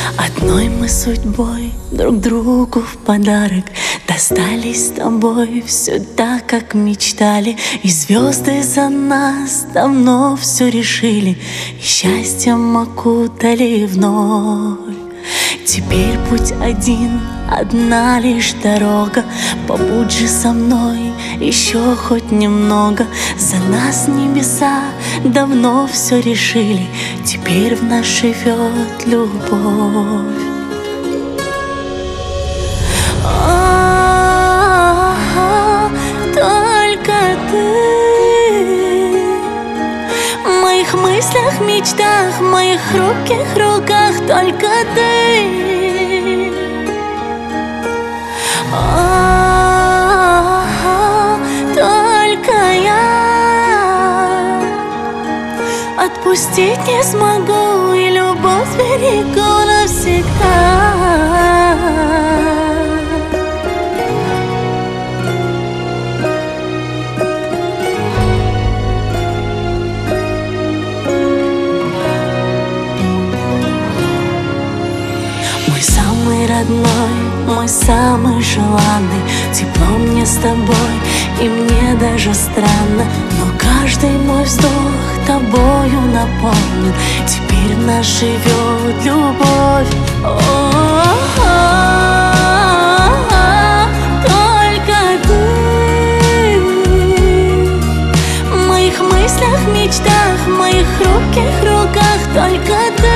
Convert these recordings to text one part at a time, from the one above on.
Одной мы судьбой друг другу в подарок достались с тобой все так, как мечтали. И звезды за нас давно все решили, и счастьем окутали вновь. Теперь путь один, одна лишь дорога. Побудь же со мной еще хоть немного. За нас небеса давно все решили, теперь в нас живет любовь. Только ты в моих мыслях, мечтах, в моих хрупких руках. Только ты. Только я отпустить не смогу, и любовь берегу навсегда. Мой самый родной, мой самый желанный, тепло мне с тобой, и мне даже странно, но каждый мой вздох тобою наполнен. Теперь в нас живет любовь. Только ты в моих мыслях, мечтах, в моих хрупких руках. Только ты.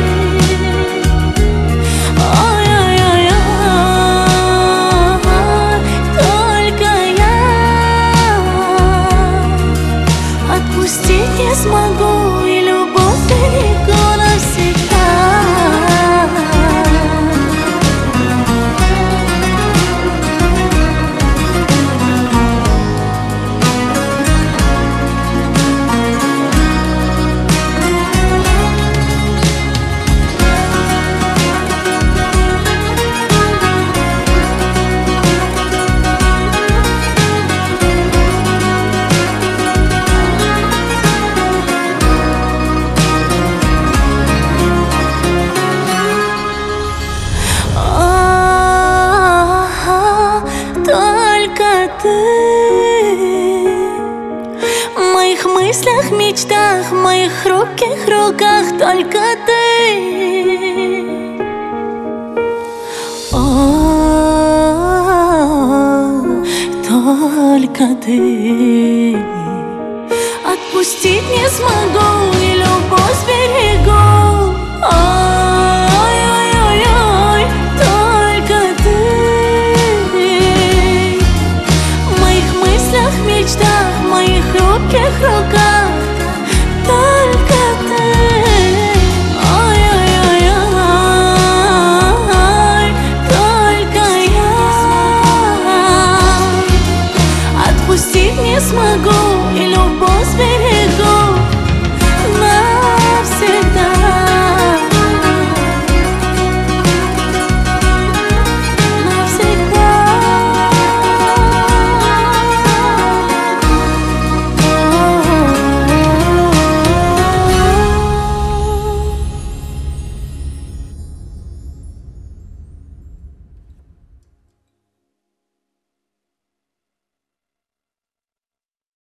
Не смогу, и любовь берегу навсегда. Ты в моих мыслях, мечтах, в моих хрупких руках. Только ты. Только ты. Отпустить не смогу, и любовь берегу.